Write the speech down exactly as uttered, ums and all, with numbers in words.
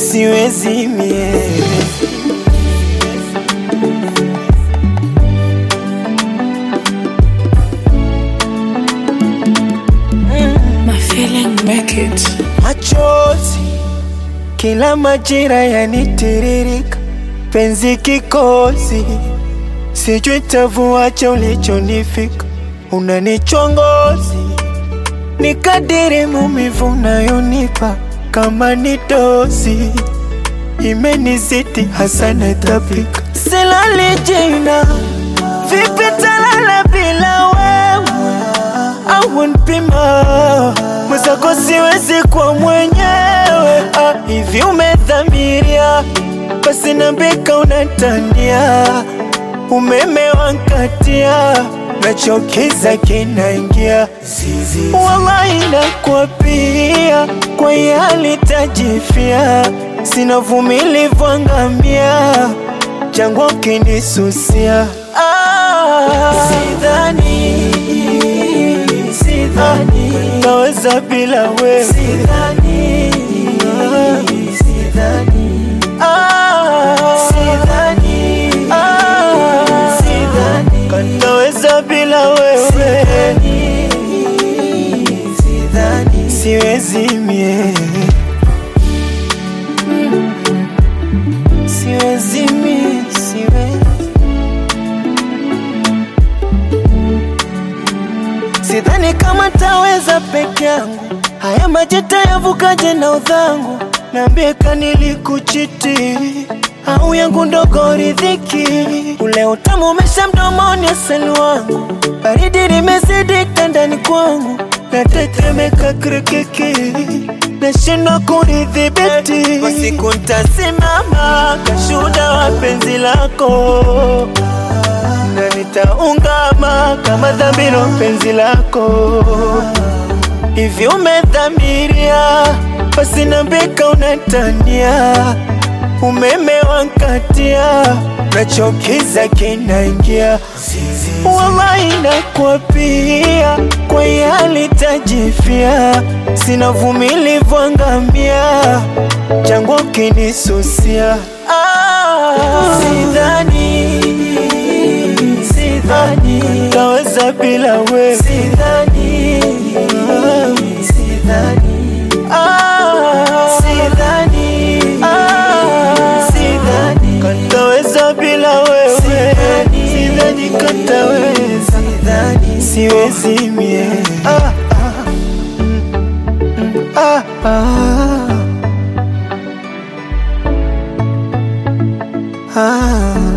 siwezi mie. My feeling make it. Machozi kila majira yanitiririka, penzi kikozi, sijui tavuacha ulichonifika. Unanichongozi ni kadiri maumivu unayonipa, kama ni dozi imenizidi hasa natapika. Silali jina, vipi talala bila wewe? Au nipima mwenzako siwezi kwa mwenyewe. Ah, hivi umedhamiria? Basi nambika unatania, umeme wankatia, nachokiza kinaingia. Wallahi nakwapia, kwa hali tajifia, sina vumilivu angamia, jangwa kinisusia. Ah, sidhani, sidhani naweza bila wewe. Sidhani, sidhani, ah, sidhani, ah, sidhani kanaweza bila wewe. Sidhani, sidhani, siwezi mie, siwezi mie, siwezi. Sidhani kama taweza peke yangu, haya maji tayavukaje na udhangu? Niambie kanilikuchiti, au yangu ndogo ridhiki? Ule utamu umesha mdomoni asali wangu, baridi limezidi ndani kwangu, natetemeka krikiki, nashindwa kunidhibiti. Kwa siku nitasimama kashuhuda wa penzi lako, na nitaungama kama dhamiro penzi lako. Hivi umedhamiria? Basi nambika unatania, umeme wankatia, nachokiza kinaingia. Wallahi nakwapia, kwa hali tajifia, sina vumilivu angamia, jangwa kinisusia. Ah, sidhani, sidhani naweza bila wewe. Sidhani, sidhani, ah, sidhani, ah, sidhani kataweza bila wewe. Sidhani, sidhani kataweza. Sidhani, siwezi mie. Ah, ah, mm, ah, ah, ah.